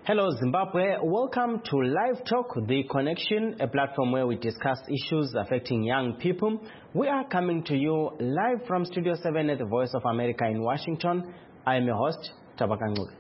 Hello Zimbabwe, welcome to Live Talk, The Connection, a platform where we discuss issues affecting young people. We are coming to you live from Studio 7 at the Voice of America in Washington. I am your host, Tabaka Ngube.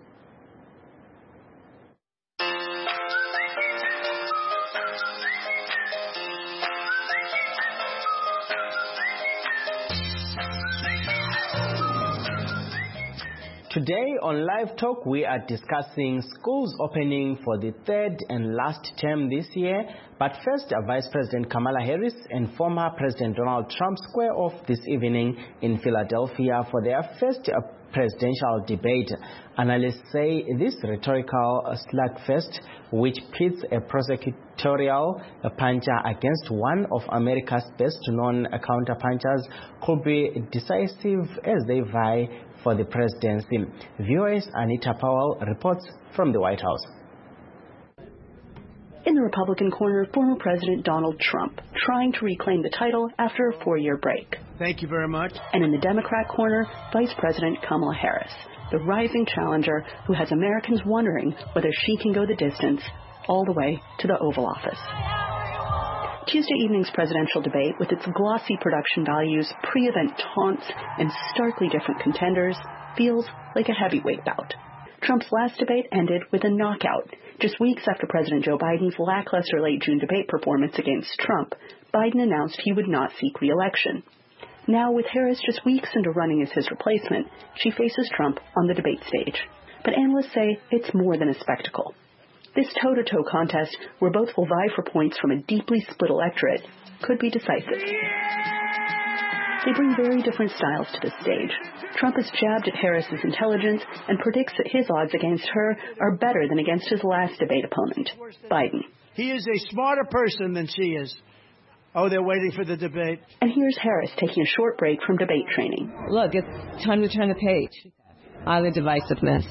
Today on Live Talk, we are discussing schools opening for the third and last term this year. But first, Vice President Kamala Harris and former President Donald Trump square off this evening in Philadelphia for their first presidential debate. Analysts say this rhetorical slugfest, which pits a prosecutorial puncher against one of America's best-known counter-punchers, could be decisive as they vie for the presidency. VOA's Anita Powell reports from the White House. In the Republican corner, former President Donald Trump, trying to reclaim the title after a 4-year break. Thank you very much. And in the Democrat corner, Vice President Kamala Harris, the rising challenger who has Americans wondering whether she can go the distance all the way to the Oval Office. Tuesday evening's presidential debate, with its glossy production values, pre-event taunts, and starkly different contenders, feels like a heavyweight bout. Trump's last debate ended with a knockout. Just weeks after President Joe Biden's lackluster late June debate performance against Trump, Biden announced he would not seek re-election. Now, with Harris just weeks into running as his replacement, she faces Trump on the debate stage. But analysts say it's more than a spectacle. This toe-to-toe contest, where both will vie for points from a deeply split electorate, could be decisive. They bring very different styles to the stage. Trump has jabbed at Harris's intelligence and predicts that his odds against her are better than against his last debate opponent, Biden. He is a smarter person than she is. Oh, they're waiting for the debate. And here's Harris taking a short break from debate training. Look, it's time to turn the page on the divisiveness.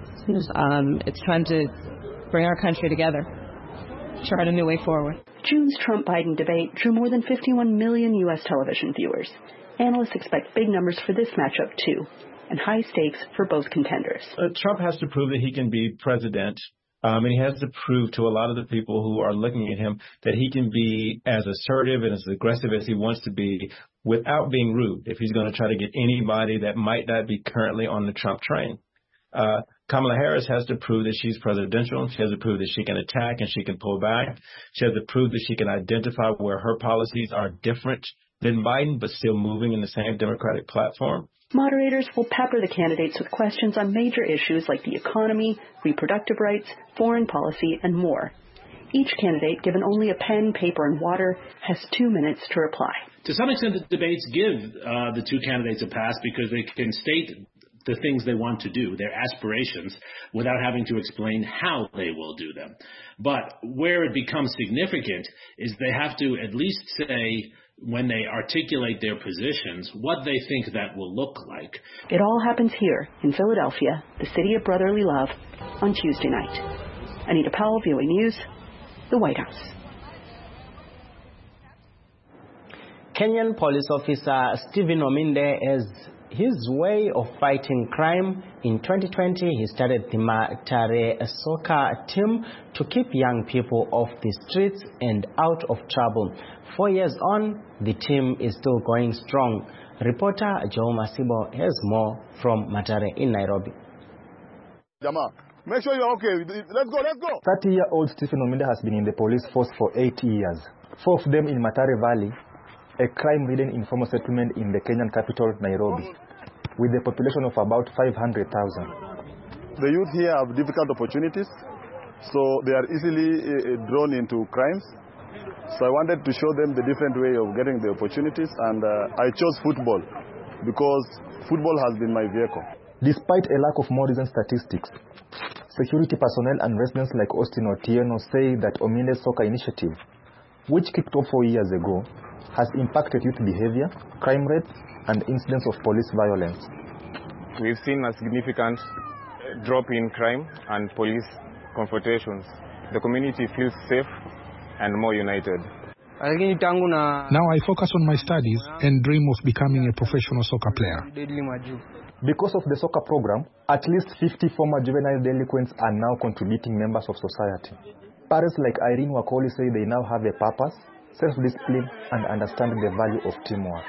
It's time to bring our country together, chart a new way forward. June's Trump-Biden debate drew more than 51 million U.S. television viewers. Analysts expect big numbers for this matchup, too, and high stakes for both contenders. Trump has to prove that he can be president, and he has to prove to a lot of the people who are looking at him that he can be as assertive and as aggressive as he wants to be without being rude, if he's going to try to get anybody that might not be currently on the Trump train. Kamala Harris has to prove that she's presidential. She has to prove that she can attack and she can pull back. She has to prove that she can identify where her policies are different than Biden, but still moving in the same Democratic platform. Moderators will pepper the candidates with questions on major issues like the economy, reproductive rights, foreign policy, and more. Each candidate, given only a pen, paper, and water, has 2 minutes to reply. To some extent, the debates give the two candidates a pass because they can state the things they want to do, their aspirations, without having to explain how they will do them. But where it becomes significant is they have to at least say, when they articulate their positions, what they think that will look like. It all happens here in Philadelphia, the city of brotherly love, on Tuesday night. Anita Powell, VOA News, the White House. Kenyan police officer Stephen Ominde has his way of fighting crime. In 2020, he started the Mathare soccer team to keep young people off the streets and out of trouble. 4 years on, the team is still going strong. Reporter Joe Masibo has more from Mathare in Nairobi. Jama, make sure you're okay. Let's go. 30-year-old Stephen Ominde has been in the police force for 8 years. 4 of them in Mathare Valley, a crime-ridden informal settlement in the Kenyan capital, Nairobi, with a population of about 500,000. The youth here have difficult opportunities, so they are easily drawn into crimes. So I wanted to show them the different way of getting the opportunities, and I chose football because football has been my vehicle. Despite a lack of more recent statistics, security personnel and residents like Austin Otieno say that Ominde's soccer initiative, which kicked off 4 years ago, has impacted youth behavior, crime rates, and incidents of police violence. We've seen a significant drop in crime and police confrontations. The community feels safe and more united. Now I focus on my studies and dream of becoming a professional soccer player. Because of the soccer program, at least 50 former juvenile delinquents are now contributing members of society. Parents like Irene Wakoli say they now have a purpose, self-discipline, and understand the value of teamwork.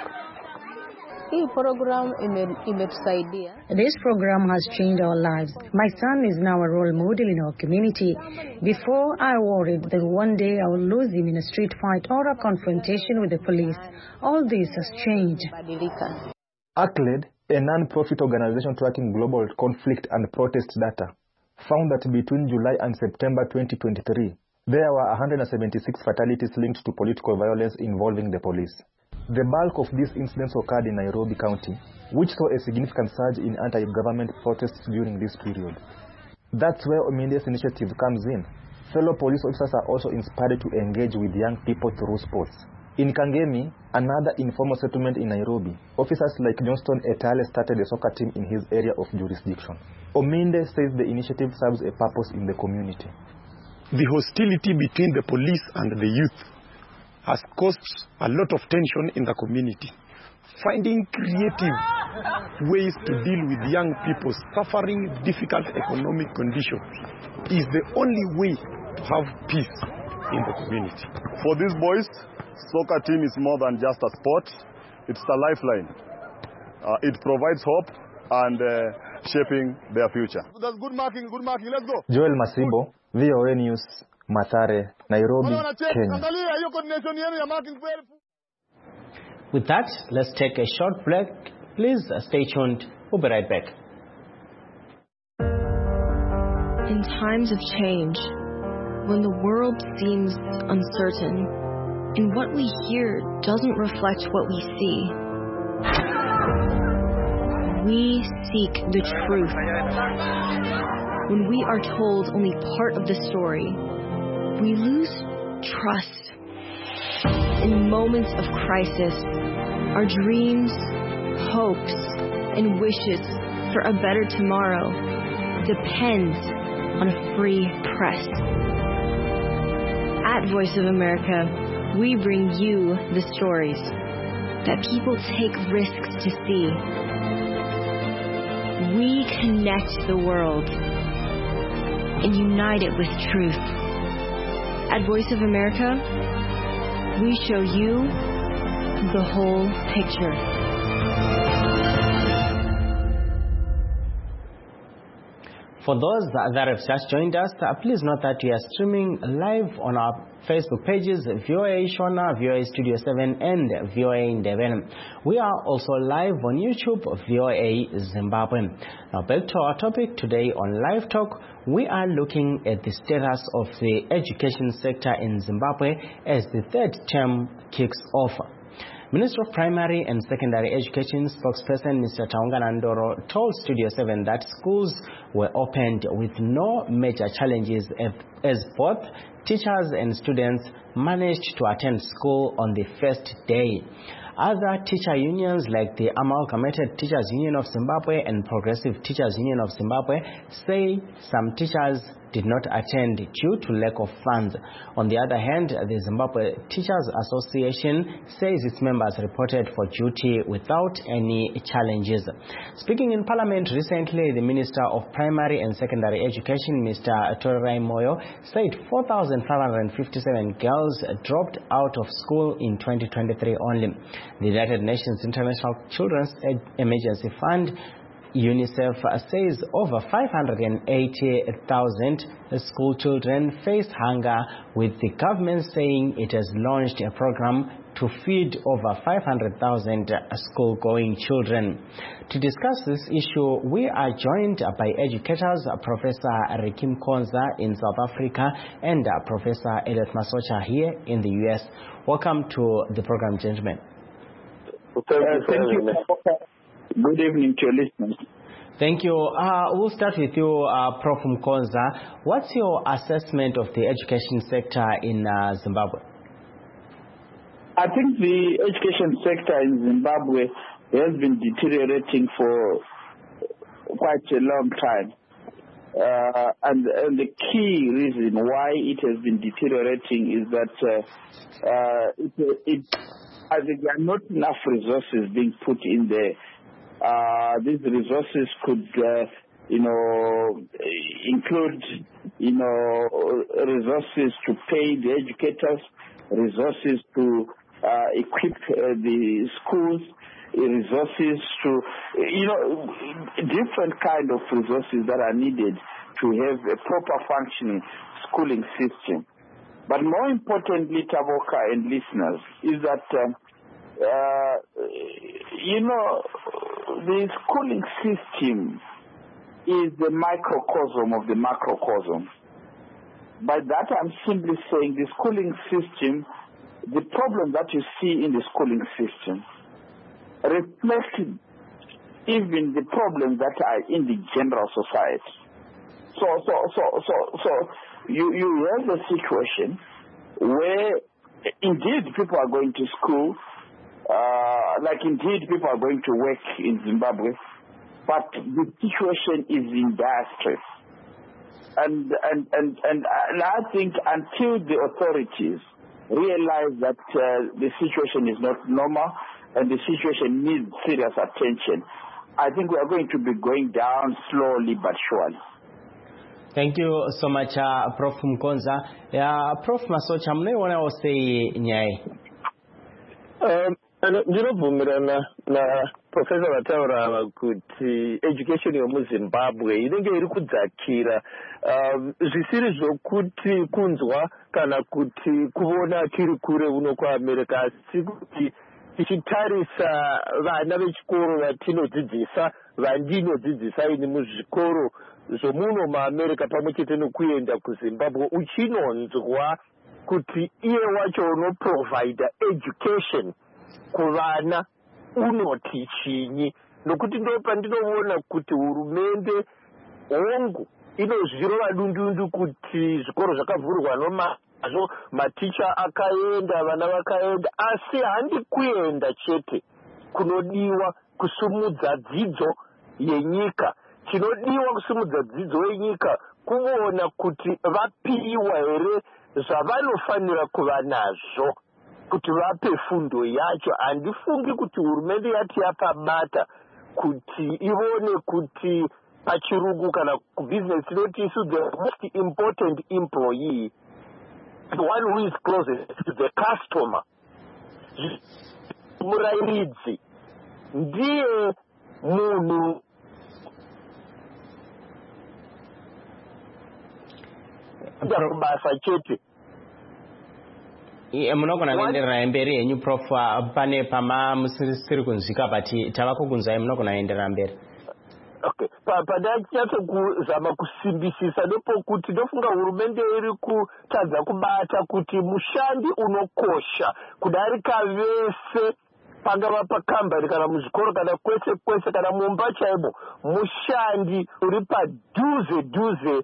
This program has changed our lives. My son is now a role model in our community. Before, I worried that one day I would lose him in a street fight or a confrontation with the police. All this has changed. ACLED, a non-profit organization tracking global conflict and protest data, found that between July and September 2023, there were 176 fatalities linked to political violence involving the police. The bulk of these incidents occurred in Nairobi County, which saw a significant surge in anti-government protests during this period. That's where Ominde's initiative comes in. Fellow police officers are also inspired to engage with young people through sports. In Kangemi, another informal settlement in Nairobi, officers like Johnston Etale started a soccer team in his area of jurisdiction. Ominde says the initiative serves a purpose in the community. The hostility between the police and the youth has caused a lot of tension in the community. Finding creative ways to deal with young people suffering difficult economic conditions is the only way to have peace in the community. For these boys, soccer team is more than just a sport. It's a lifeline. It provides hope and shaping their future. That's good marking, let's go. Joel Masibo, VOA News, Mathare, Nairobi, Kenya. With that, let's take a short break. Please stay tuned. We'll be right back. In times of change, when the world seems uncertain, and what we hear doesn't reflect what we see, we seek the truth. When we are told only part of the story, we lose trust. In moments of crisis, our dreams, hopes, and wishes for a better tomorrow depends on a free press. At Voice of America, we bring you the stories that people take risks to see. We connect the world and unite it with truth. At Voice of America, we show you the whole picture. For those that have just joined us, please note that we are streaming live on our Facebook pages, VOA Shona, VOA Studio 7, and VOA Ndebele. We are also live on YouTube, VOA Zimbabwe. Now back to our topic today on Live Talk. We are looking at the status of the education sector in Zimbabwe as the third term kicks off. Minister of Primary and Secondary Education spokesperson Mr. Taungana Ndoro told Studio 7 that schools were opened with no major challenges as both teachers and students managed to attend school on the first day. Other teacher unions like the Amalgamated Teachers Union of Zimbabwe and Progressive Teachers Union of Zimbabwe say some teachers did not attend due to lack of funds. On the other hand, the Zimbabwe Teachers Association says its members reported for duty without any challenges. Speaking in Parliament recently, the Minister of Primary and Secondary Education, Mr. Torirai Moyo, said 4,557 girls dropped out of school in 2023 only. The United Nations International Children's Emergency Fund UNICEF says over 580,000 school children face hunger, with the government saying it has launched a program to feed over 500,000 school-going children. To discuss this issue, we are joined by educators, Professor Rikim Konza in South Africa and Professor Elliot Masocha here in the US. Welcome to the program, gentlemen. Thank you. Good evening to your listeners. Thank you. We'll start with you, Prof. Mkonza. What's your assessment of the education sector in Zimbabwe? I think the education sector in Zimbabwe has been deteriorating for quite a long time. And the key reason why it has been deteriorating is that I think there are not enough resources being put in there. These resources could, include, resources to pay the educators, resources to equip the schools, resources to, different kind of resources that are needed to have a proper functioning schooling system. But more importantly, Tavoka and listeners, is that, the schooling system is the microcosm of the macrocosm. By that, I'm simply saying the schooling system, the problem that you see in the schooling system, reflects even the problems that are in the general society. So you have a situation where indeed people are going to school, like indeed people are going to work in Zimbabwe, but the situation is in dire stress. And I think until the authorities realize that the situation is not normal and the situation needs serious attention, I think we are going to be going down slowly but surely. Thank you so much, Prof. Mkonza. Prof. Masocha, mnaona osei nyai? Ndinovumirana na Professor vataura kuti education yomuZimbabwe inenge iri kudzakira zvisiri zvokuti kunzwa kana kuti kuona tiri kure uno kuAmerica, asi kuti tichitarisa vana vechikoro vatinodzidzisa vandinodzidzisa ini muzvikoro zvomuno muAmerica pamwe chete nokuenda kuZimbabwe, uchinonzwa kuti iye wacho unoprovide education kuvana unoti chinyi, nokuti ndo pandinoona kuti hurumende hongu inozvirova dundundu kuti zvikoro zvakavhurwa nomazvo, maticha akaenda, vana vakaenda, asi handi kuenda chete kunodiwa kusumudza dzidzo yenyika. Chinodiwa kusumudza dzidzo yenyika kuona kuti vapiwa here zvavanofanira kuva nazvo kuti vape fundo yacho. Handifungi kuti hurumende yati yapabata kuti ione kuti pachirungu kana kubusiness inoti isu the most important employee, the one who is closest to the customer, murairidzi ndiye munhu kubasa chete. Munogona kuenderera mberi henyu Prof. Pane pama musiri kunzwika bati tava kukunzwai, munogona kuenderera mberi. Okay, pandanyatso kusimbisisa ndopokuti ndofunga hurumende iri kutadza kubata kuti mushandi unokosha kudarika vese, pangava pakambani kana muzvikoro kana kwese kana mumba chaibo, mushandi uri padhuze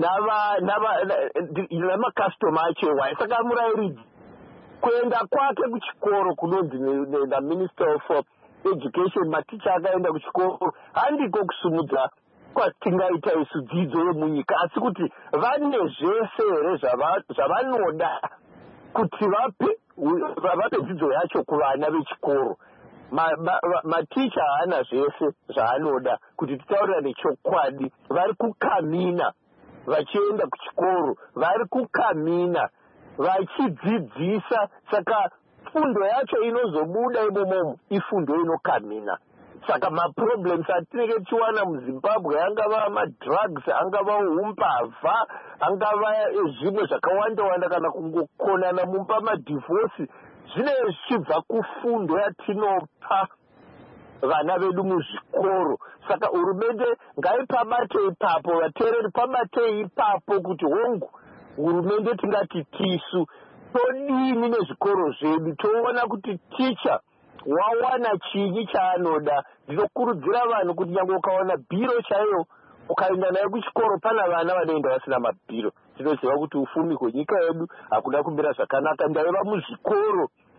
namakastoma achewa. Saka murairidzi kuenda kwake kuchikoro kunonzi naMinister of Education, maticha akaenda kuchikoro handiko kusumudza kwatingaita isu dzidzo yemunyika, asi kuti vane zvese here zvavanoda kuti vape dzidzo yacho kuvana vechikoro. Maticha haana zvese zvaanoda. Kuti titaurira nechokwadi, vari kukamina vachienda kuchikoro, vari kukamina vachidzidzisa. Saka fundo yacho inozobuda imomomo ifundo inokamina. Saka maproblems atinenge tichiwana muZimbabwe, angava madrugs, angava umbavha, angava zvimwe zvakawanda kana kungokonana mumba, madivorce, zvinenge zvichibva kufundo yatinopa vana vedu muzvikoro. Saka hurumende ngaipabate ipapo, vateereri pabatei ipapo kuti hongu hurumende tingati tisu todini nezvikoro zvedu, toona kuti ticha wawana chinyi chaanoda. Ndinokurudzira vanhu kuti nyange ukawana bhiro chaiyo ukaenda naye kuchikoro, pana vana vanoenda vasina mabhiro. Tinoziva kuti ufumi hwenyika yedu hakuna kumira zvakanaka. Ndaiva muzvikoro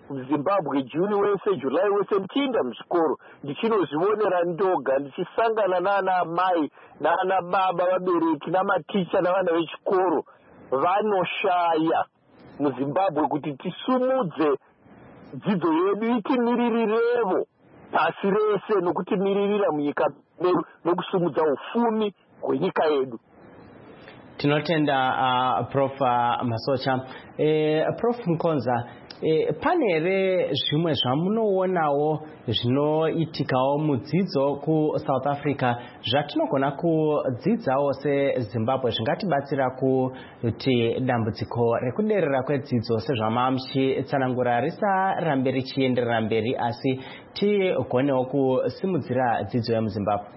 Zimbabwe Juni wese July wese ndichienda muzvikoro ndichinozvionera ndoga ndichisangana nana mai nana baba vabereki namaticha navana vechikoro vanoshaya muZimbabwe kuti tisumudze dzidzo yedu itimirirevo pasi rese nokutimiririra munyika medu nokusumudza ufumi hwenyika yedu. Tinotenda Prof Masocha. Prof Mukonza, pane here zvimwe zvamunoonawo zvinoitikawo mudzidzo kuSouth Africa zvatinogona kudzidzawo seZimbabwe zvingatibatsira kuti dambudziko rekuderera kwedzidzo sezvamamuchitsanangura risarambe richienderera mberi asi tigonewo kusimudzira dzidzo yemuZimbabwe?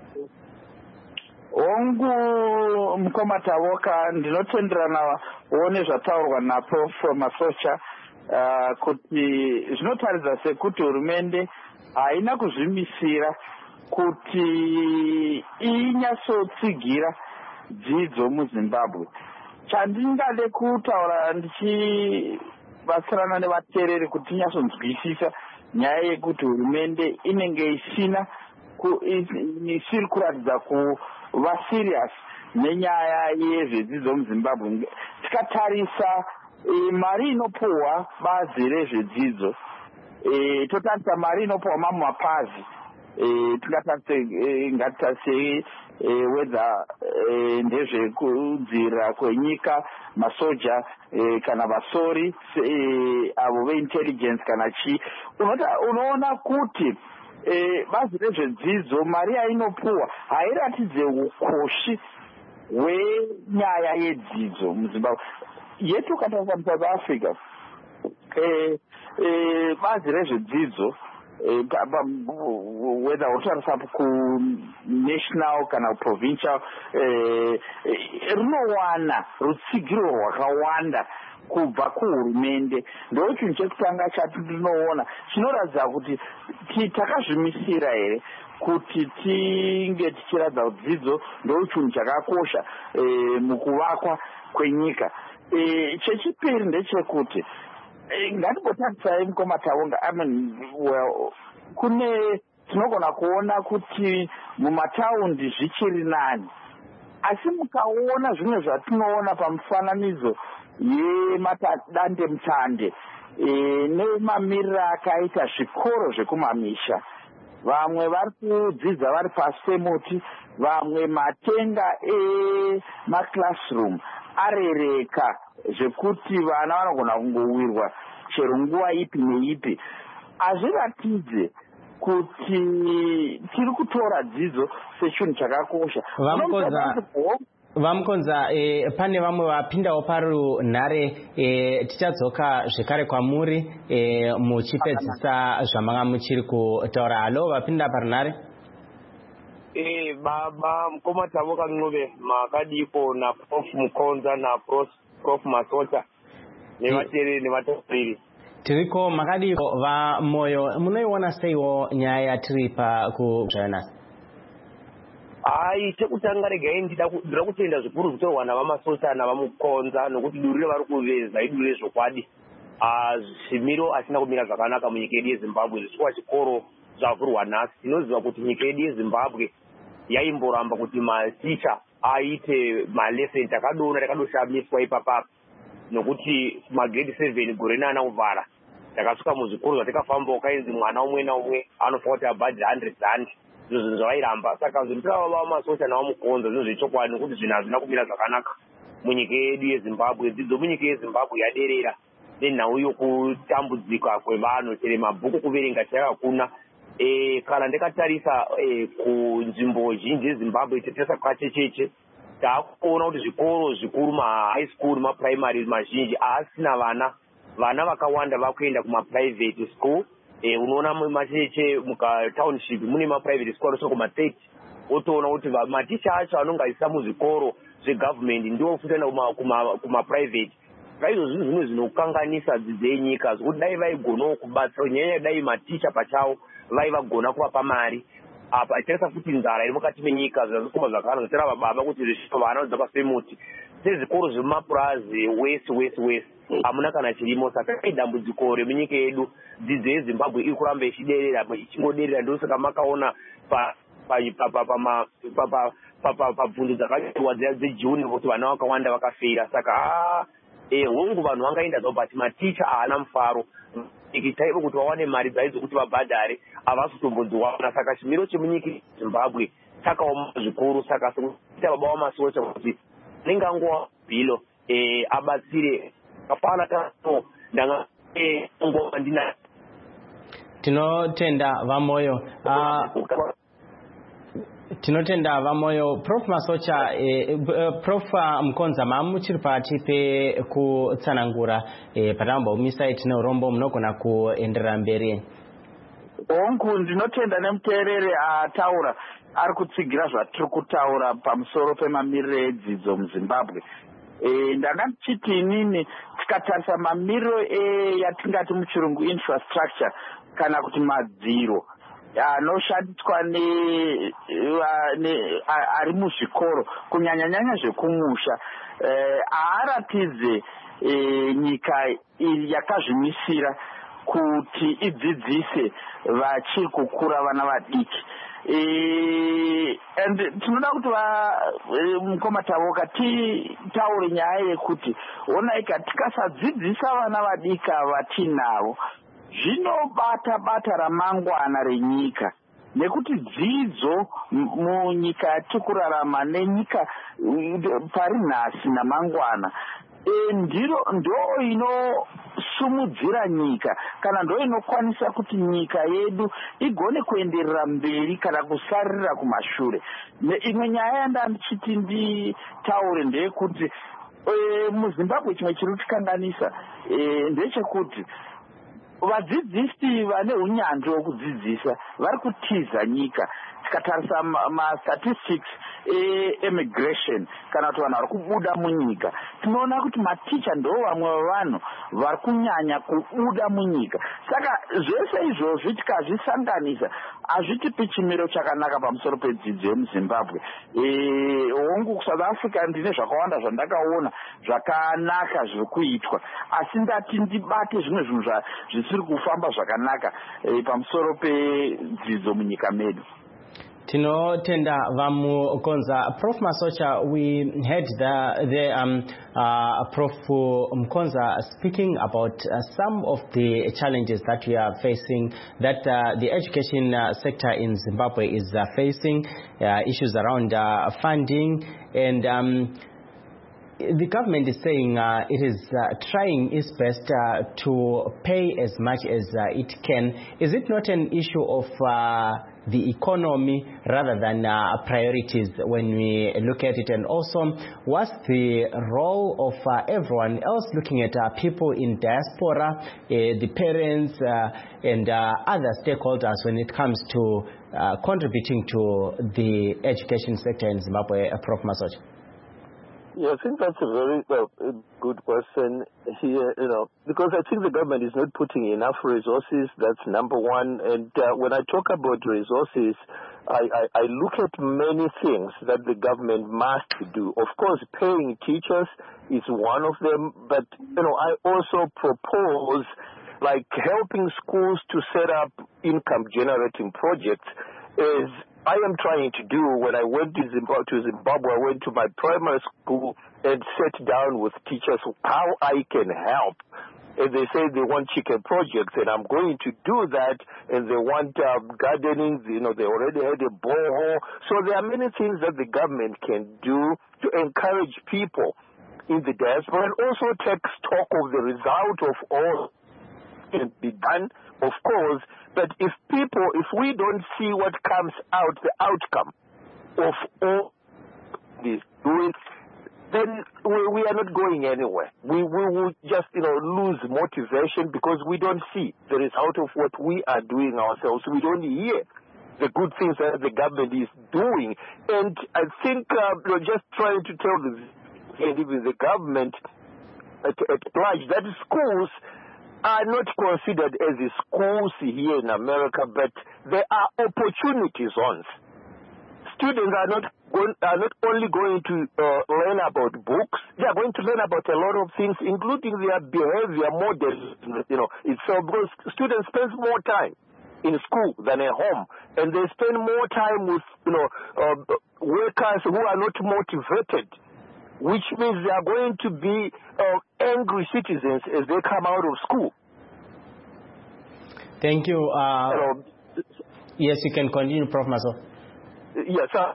Hongu mukoma Tavoka, ndinotenderana wone zvataurwa naProf Masocha kuti zvinotaridza sekuti hurumende haina kuzvimisira kuti inyatsotsigira dzidzo muZimbabwe. Chandingade kutaura ndichibatsirana nevateereri kuti tinyatsonzwisisa nyaya yekuti hurumende inenge isiri kuratidza kuva serious nenyaya yezvedzidzo muZimbabwe. Tikatarisa mari inopuhwa bazi rezvedzidzo, totarisa mari inopuhwa mamwe mapazi, ngatitarise whether ndezvekudzivirira kwenyika, masoja kana vasori avo veintelligence kana chii, unoona kuti bazi rezvedzidzo mari yainopuhwa hairatidze ukoshi hwenyaya yedzidzo muZimbabwe. Yetu katarisa muSouth Africa, bazi rezvedzidzo whether utarisa ku-national kana provincial rinowana rutsigiro rwakawanda kubva kuhurumende. Ndo chinhu chekutanga chati ndinoona chinoratidza kuti takazvimisira here kuti tinge tichiratidza kuti dzidzo ndo chinhu chakakosha mukuvakwa kwenyika. Chechipiri ndechekuti ngatimbotarisai mukoma Tavonga, kune tinogona kuona kuti mumataundi zvichiri nani, asi mukaona zvimwe zvatinoona pamufananidzo yemadande mutande nemamiriro akaita zvikoro zvekumamisha, vamwe vari kudzidza vari pasi pemuti, vamwe matenga emaclassroom arereka zvekuti vana vanogona kungowirwa chero nguva ipi neipi. Hazviratidze kuti tiri kutora dzidzo sechinhu chakakosha. Vamukonza, pane vamwe vapindawo parunhare, tichadzoka zvekare kwamuri muchipedzisa zvamanga muchiri kutaura. Halo, vapinda parunhare? Baba mukoma Tavoka Ncube, makadiko na Prof Mukonza na Prof Masocha nevateereri nevatauriri. Tiriko makadiko vamoyo, munoiona seiwo nyaya yatiri pakuzvayanasi? Chekutanga regai ndira kutenda zvikuru zvitorwa navamasocha navamukonza nokuti duru revari kuveza iduru rezvokwadi. Zvimiro asina kumira zvakanaka munyika yedu yeZimbabwe. Zvikora chikoro zvavhurwa nhasi. Tinoziva kuti nyika yedu yeZimbabwe yaimboramba kuti maticha aite maleseni takadoshamiswa ipapapa nokuti magrade 7 gore 9 kuvhara takasvika muzvikoro zvatikafamba ukainzi mwana umwe naumwe anofanira kuti abhadhe 100 rand. Izvo zvinhu zvairamba. Saka zvinotava vamasocha navamukonza zvinhu zvechokwadi nokuti zvinhu hazvina kumira zvakanaka munyika yedu yeZimbabwe. Dzidzo munyika yeZimbabwe yaderera nenhau yokutambudzika kwevanhu, chero mabhuku kuverenga chakakuna. Kana ndakatarisa kunzvimbo zhinji yeZimbabwe tichitesa kwachecheche, taakuona kuti zvikoro zvikuru, mahigh school, maprimary mazhinji haasina vana vakawanda vakuenda kumaprivate school. Unoona macheche mukatownship mune maprivate school anosvika kuma30. Otoona kuti maticha acho anonga aisa muzvikoro zvegovernment ndiwo futi aenda kumaprivate. Izvo zvinhu zvimwe zvinokanganisa dzidzo yenyika zvokuti dai vaigonawo kubatsira nyanya dai maticha pachavo vaivagona kuvapa mari. Apa achitarisa kuti nzara iri mukati menyika zvazvikoma zvakana zvatira vababa kuti zvisvika vana vanodzaka semuti sezvikoro zvemapurazi west hamuna kana chirimo. Saka dambudziko remunyika yedu dzidzo yeZimbabwe iri kuramba ichiderera ichingoderera. Ndosaka makaona pabvunzo dzakaitwa dzejuni kuti vana vakawanda vakafira. Saka hongu vanhu vangaenda zvo, but maticha haana mufaro. Ikitaiva kuti vawane mari dzaidzo kuti vabhadhare havasi kutombodziwana. Saka chimiro chemunyika yeZimbabwe chakaoma zvikuru. Saka sekuita baba vamasocha kuti anenge angowa bhilo abatsire kapana kano ndanga ngoma ndina. Tinotenda vamoyo. Tinotenda vamoyo. Prof Masocha, Prof Mkonza, muchiri pati pekutsanangura patamba umisa tineurombo munogona kuenderera mberi. Hongu ndinotenda nemuteereri ataura ari kutsigira zvatiri kutaura pamusoro pemamiriro edzidzo muZimbabwe. Ndanga ndichiti inini tikatarisa mamiriro yatingati muchirungu infrastructure kana kuti madziro anoshandiswa ari muzvikoro kunyanya-nyanya zvekumusha, haaratidze nyika yakazvimisira kuti idzidzise vachiri kukura vana vadiki. And tinoda kuti mukoma Tavoka titaure nyaya yekuti onaika tikasadzidzisa vana vadika vatinavo zvinobata ramangwana renyika, nekuti dzidzo munyika yatiri kurarama nenyika pari nhasi namangwana ndo inosumudzira nyika kana ndo inokwanisa kuti nyika yedu igone kuenderera mberi kana kusarira kumashure. Imwe nyaya yandandichiti nditaure ndeyekuti muZimbabwe chimwe chiri kutikanganisa ndechekuti vadzidzisi vane unyanzvi hwekudzidzisa vari kutiza nyika. Tikatarisa mastatistics emigration kana kuti vanhu vari kubuda munyika, tinoona kuti maticha ndo vamwe vavanhu vari kunyanya kubuda munyika. Saka zvese izvozvi tikazvisanganisa hazvitipi chimiro chakanaka pamusoro pedzidzo yemuZimbabwe. Hongu kuSouth Africa ndine zvakawanda zvandakaona zvakanaka zviri kuitwa, asi ndati ndibate zvimwe zvinhu zvisiri kufamba zvakanaka pamusoro pedzidzo munyika medu. Tinotenda vamukonza. Prof Masocha, we heard the Prof Mkonza speaking about some of the challenges that we are facing, that the education sector in Zimbabwe is facing, issues around funding, and the government is saying it is trying its best to pay as much as it can. Is it not an issue of the economy rather than priorities when we look at it? And also, what's the role of everyone else looking at people in diaspora, the parents and other stakeholders when it comes to contributing to the education sector in Zimbabwe? Prof Masocha. Yeah, I think that's a very good question here, because I think the government is not putting enough resources. That's number one. And when I talk about resources, I look at many things that the government must do. Of course, paying teachers is one of them, but, I also propose like helping schools to set up income-generating projects is I am trying to do. When I went to Zimbabwe, I went to my primary school and sat down with teachers how I can help. And they say they want chicken projects, and I'm going to do that. And they want gardening. They already had a borehole. So there are many things that the government can do to encourage people in the diaspora and also take stock of the result of all can be done, of course. But if we don't see what comes out, the outcome of all this doing, then we are not going anywhere. We will just, lose motivation because we don't see the result of what we are doing ourselves. We don't hear the good things that the government is doing. And I think we're just trying to tell even the government at large that schools are not considered as the schools here in America, but they are opportunity zones. Students are not not only going to learn about books, they are going to learn about a lot of things, including their behavior models. It's because students spend more time in school than at home, and they spend more time with workers who are not motivated, which means they are going to be angry citizens as they come out of school. Thank you. Yes, you can continue, Prof. Maso. Yes, sir.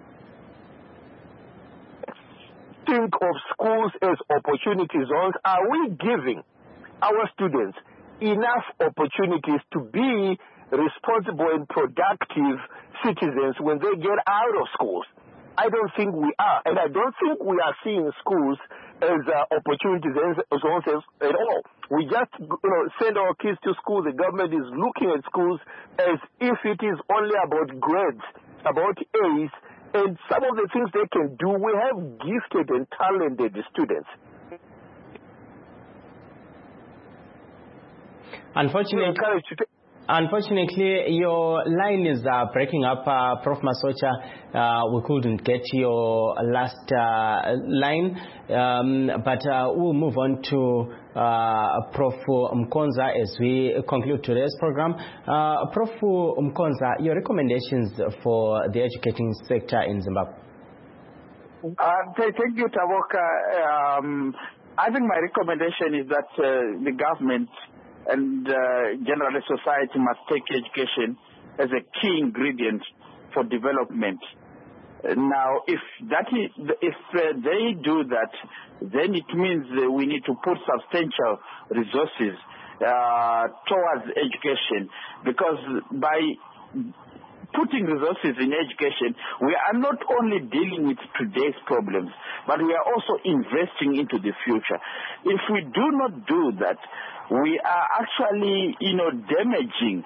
Think of schools as opportunity zones. Are we giving our students enough opportunities to be responsible and productive citizens when they get out of schools? I don't think we are, and I don't think we are seeing schools as opportunities zones at all. We just send our kids to school. The government is looking at schools as if it is only about grades, about A's, and some of the things they can do. We have gifted and talented students. Unfortunately, your line is breaking up, Prof. Masocha. We couldn't get your last line, but we'll move on to Prof. Mkonza as we conclude today's program. Prof. Mkonza, your recommendations for the educating sector in Zimbabwe? Thank you, Tavoka. I think my recommendation is that the government and generally society must take education as a key ingredient for development. Now, if they do that, then it means we need to put substantial resources towards education, because by putting resources in education, we are not only dealing with today's problems, but we are also investing into the future. If we do not do that, we are actually, damaging,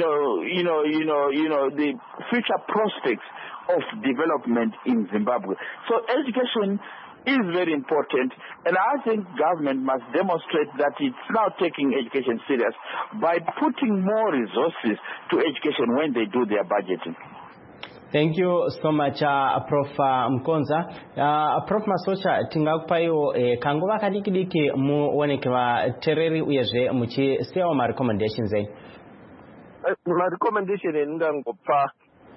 the future prospects of development in Zimbabwe. So education is very important, and I think government must demonstrate that it's now taking education serious by putting more resources to education when they do their budgeting. Thank you so much, Prof. Mkonza. Prof. Masocha, tingakupayo kanguva kadiki muoneke vateereri uyezve muchisiyawo marecommendations enyu. Marecommendation endingangopa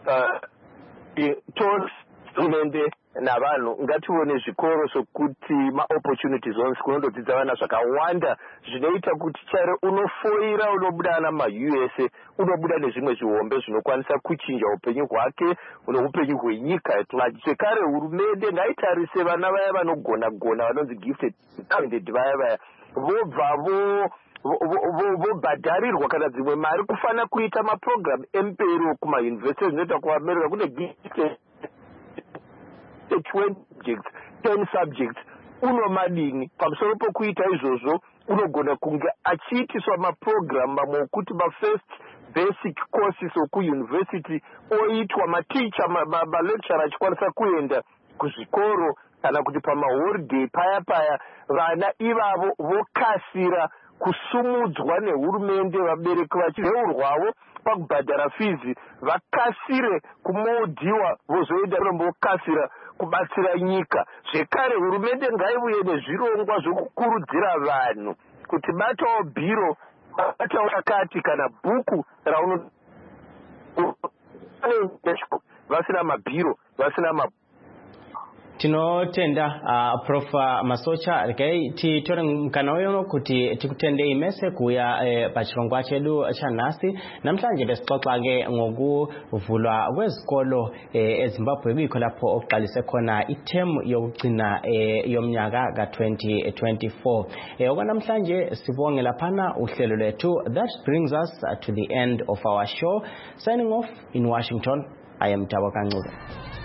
hurumende navanhu ngatione zvikoro sokuti maopportunity zones kunondodzidza vana zvakawanda zvinoita kuti chero unofoira unobuda ana maUSA unobuda nezvimwe zvihombe zvinokwanisa kuchinja upenyu hwake neupenyu hwenyika at large. Zvekare hurumende ngaitarise vana vaya vanogona vanonzi gifted talented vaya vobva vobhadharirwa kana dzimwe mari kufana kuita maprogram empero kumayunivhesiti zvinoita kuvamerera kune gifted 20 subjects, 10 subjects, unomadini pamusoro pokuita izvozvo unogona kunge achiitiswa maprogram mamwe okuti first basic courses okuyunivhesiti oitwa maticha malecturer achikwanisa kuenda kuzvikoro kana kuti pamaholiday paya vana ivavo vokasira kusumudzwa nehurumende, vabereki vachiveurwawo pakubhadhara fizi vakasire kumodhiwa vozoenda vokasira kubatsira nyika. Zvekare hurumende ngaivuye nezvirongwa zvokukurudzira vanhu kuti batawo bhiro, batawo chakati kana bhuku rauno vasina mabhiro, vasina tinotenda Prof. Masocha. Regai titore mukana uyono kuti tikutendei mese kuya pachirongwa chedu chanhasi. Namhlanje besixoxa-ke ngokuvulwa kwezikolo eZimbabwe kwikho lapho okuqalise khona ithemu yokugcina yomnyaka ka-2024. Okwanamhlanje sibonge laphana uhlelo lwethu. That brings us to the end of our show. Signing off in Washington, I am Tabo Kancuba.